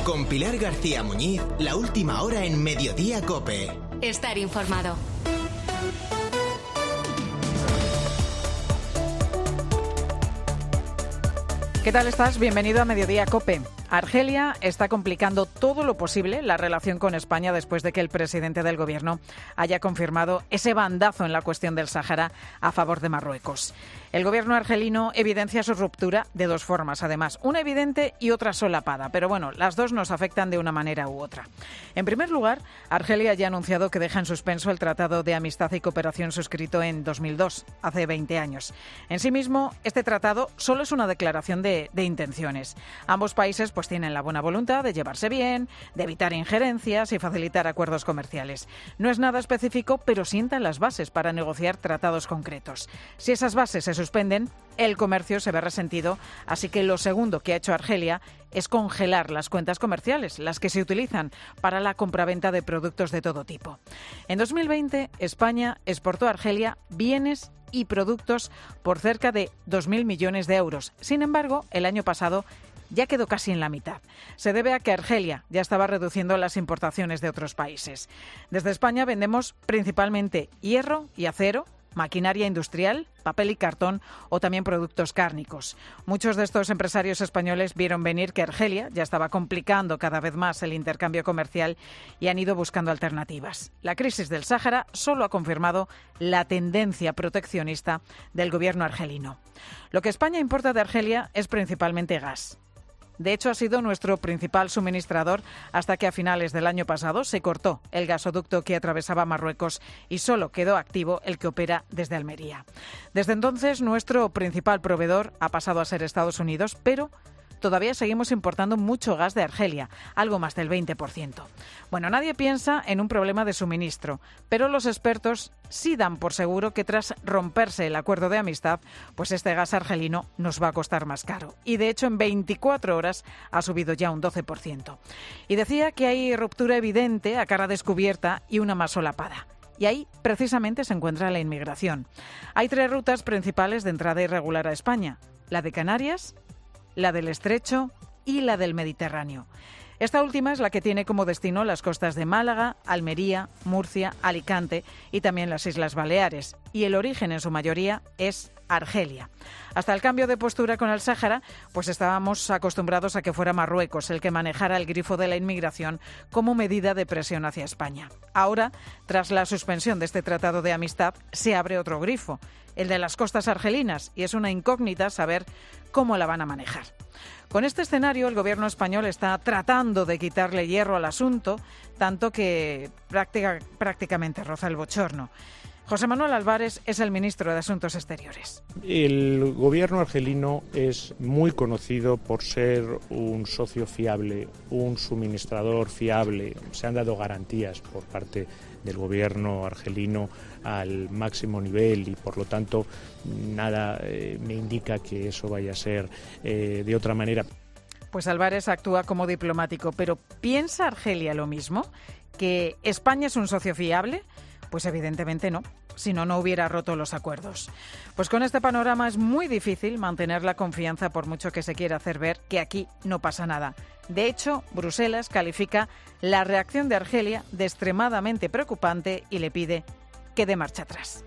Con Pilar García Muñiz, la última hora en Mediodía COPE. Estar informado. ¿Qué tal estás? Bienvenido a Mediodía COPE. Argelia está complicando todo lo posible la relación con España después de que el presidente del gobierno haya confirmado ese bandazo en la cuestión del Sáhara a favor de Marruecos. El gobierno argelino evidencia su ruptura de dos formas, además, una evidente y otra solapada, pero bueno, las dos nos afectan de una manera u otra. En primer lugar, Argelia ya ha anunciado que deja en suspenso el Tratado de Amistad y Cooperación suscrito en 2002, hace 20 años. En sí mismo, este tratado solo es una declaración de intenciones. Ambos países pues tienen la buena voluntad de llevarse bien, de evitar injerencias y facilitar acuerdos comerciales. No es nada específico, pero sientan las bases para negociar tratados concretos. Si esas bases se suspenden, el comercio se ve resentido, así que lo segundo que ha hecho Argelia es congelar las cuentas comerciales, las que se utilizan para la compraventa de productos de todo tipo. En 2020, España exportó a Argelia bienes y productos por cerca de 2.000 millones de euros. Sin embargo, el año pasado ya quedó casi en la mitad. Se debe a que Argelia ya estaba reduciendo las importaciones de otros países. Desde España vendemos principalmente hierro y acero, maquinaria industrial, papel y cartón o también productos cárnicos. Muchos de estos empresarios españoles vieron venir que Argelia ya estaba complicando cada vez más el intercambio comercial y han ido buscando alternativas. La crisis del Sáhara solo ha confirmado la tendencia proteccionista del gobierno argelino. Lo que España importa de Argelia es principalmente gas. De hecho, ha sido nuestro principal suministrador hasta que a finales del año pasado se cortó el gasoducto que atravesaba Marruecos y solo quedó activo el que opera desde Almería. Desde entonces, nuestro principal proveedor ha pasado a ser Estados Unidos, pero todavía seguimos importando mucho gas de Argelia, algo más del 20%. Bueno, nadie piensa en un problema de suministro, pero los expertos sí dan por seguro que tras romperse el acuerdo de amistad, pues este gas argelino nos va a costar más caro. Y de hecho en 24 horas ha subido ya un 12%. Y decía que hay ruptura evidente a cara descubierta y una más solapada. Y ahí precisamente se encuentra la inmigración. Hay 3 rutas principales de entrada irregular a España: la de Canarias, la del Estrecho y la del Mediterráneo. Esta última es la que tiene como destino las costas de Málaga, Almería, Murcia, Alicante y también las Islas Baleares. Y el origen en su mayoría es Argelia. Hasta el cambio de postura con el Sáhara, pues estábamos acostumbrados a que fuera Marruecos el que manejara el grifo de la inmigración como medida de presión hacia España. Ahora, tras la suspensión de este tratado de amistad, se abre otro grifo, el de las costas argelinas, y es una incógnita saber cómo la van a manejar. Con este escenario, el gobierno español está tratando de quitarle hierro al asunto, tanto que prácticamente roza el bochorno. José Manuel Álvarez es el ministro de Asuntos Exteriores. El gobierno argelino es muy conocido por ser un socio fiable, un suministrador fiable. Se han dado garantías por parte del gobierno argelino al máximo nivel y por lo tanto nada me indica que eso vaya a ser de otra manera. Pues Álvarez actúa como diplomático, pero ¿piensa Argelia lo mismo? ¿Que España es un socio fiable? Pues evidentemente no, si no, no hubiera roto los acuerdos. Pues con este panorama es muy difícil mantener la confianza por mucho que se quiera hacer ver que aquí no pasa nada. De hecho, Bruselas califica la reacción de Argelia de extremadamente preocupante y le pide que dé marcha atrás.